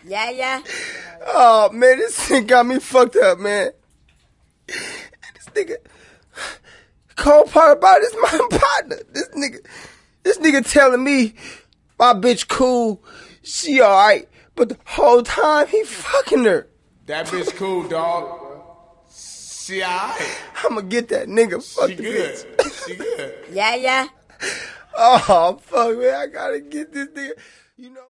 Yeah, yeah. Oh, man, this thing got me fucked up, man. This nigga, cold part about it is my partner. This nigga telling me my bitch cool, she alright, but the whole time he fucking her. That bitch cool, dog. She alright. I'ma get that nigga. Fuck She the good. bitch. She good. Yeah, yeah. Oh, fuck, man, I gotta get this nigga. You know.